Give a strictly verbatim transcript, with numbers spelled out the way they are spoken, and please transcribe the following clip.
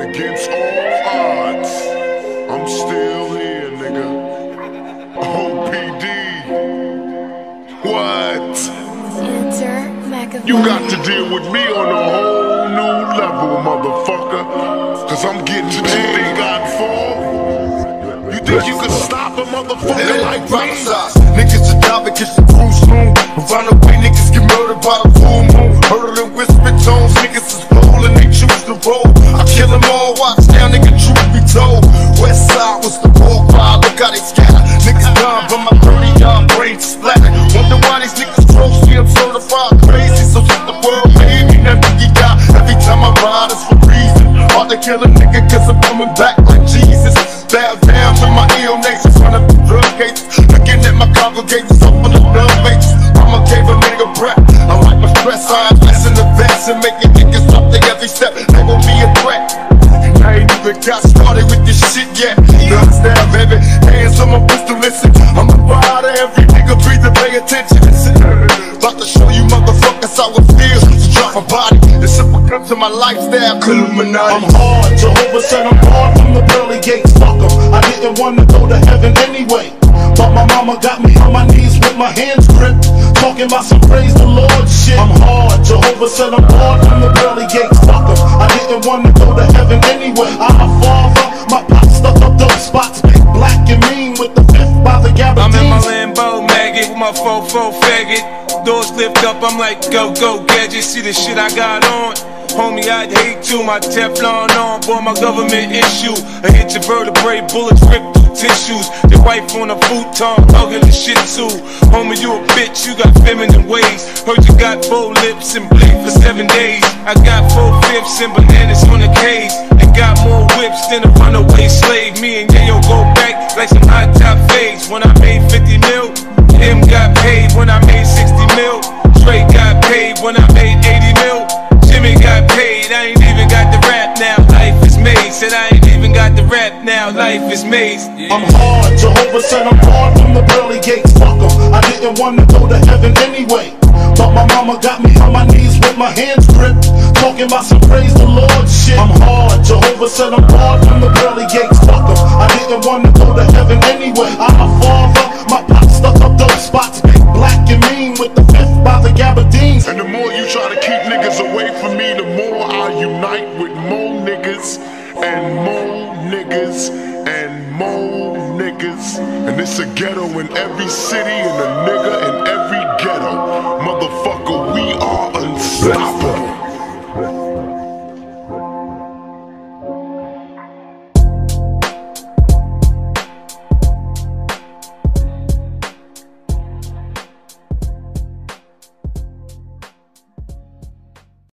Against all odds, I'm still here, nigga. O P D. What? You got to deal with me on a whole new level, motherfucker. Cause I'm getting paid. You think I'd fall? You think you could stop a motherfucker like me? Niggas to die because the crew soon. Around the way, niggas get murdered by the full moon. Hurdle and whisper tones, niggas is bold and they choose to roll. I kill them all, watch down, nigga, truth be told. West side was the war cry, look how they scatter. Niggas dying, but my thirty yard brains splatter. Wonder why these niggas close me, I'm certified crazy. So shit the world made me, that nigga die. Every time I ride, it's for reason. Hard to kill a nigga, cause I'm coming back like Jesus. Bow down to my ill nation, front of the drug cases. Looking at my congregations, up on the blood bases. I'ma gave a nigga breath. I like my stress, I invest in the vest and making niggas something every step. They gon' be a threat. I ain't even got started with this shit yet. Guns down, baby, hands on my pistol, listen. I'm a rider, every nigga breathe and pay attention. Listen, about to show you motherfuckers how it feels to drop a body. It's a come to my lifestyle, Illuminati. I'm hard, Jehovah said I'm hard from the pearly gates. Fuck 'em, I didn't want to go to heaven anyway. But my mama got me on my knees with my hands gripped, talking about some praise the Lord shit. I'm hard, Jehovah said I'm hard from the pearly gates. Fuck 'em, I didn't want to go to heaven anyway. I'm a father, my pop stuck up those spots, big black and mean with the fifth by the Gabardines. I'm in my Lambo maggot with my fofo faggot. Doors lift up, I'm like go go gadget. See the shit I got on. Homie, I'd hate to, my Teflon on, boy, my government issue. I hit your vertebrae, bullets rip through tissues. The wife on a futon, hugging the shit too. Homie, you a bitch, you got feminine ways. Heard you got four lips and bleed for seven days. I got four fifths and bananas on the cage. And got more whips than a runaway slave. Me and Yayo go back like some hot top fades. When I made fifty mil, him got paid when I made sixty mil. Dre got paid when I made eighty mil. Jimmy got paid, I ain't even got the rap now, life is made. Said I ain't even got the rap now, life is made. Yeah. I'm hard, Jehovah said I'm hard from the pearly gates. Fuck 'em, I didn't want to go to heaven anyway. But my mama got me on my knees with my hands gripped, talking about some praise the Lord shit. I'm hard, Jehovah said I'm hard from the pearly gates. Fuck 'em, I didn't want to go to heaven anyway. I'm a father, my pop stuck up those spots, big black and mean with the fifth by the Gabardines. And the more you try to keep niggas away from me, the more I unite with more niggas and more niggas and more niggas. And it's a ghetto in every city and a nigga in every ghetto. Motherfucker, we are unstoppable.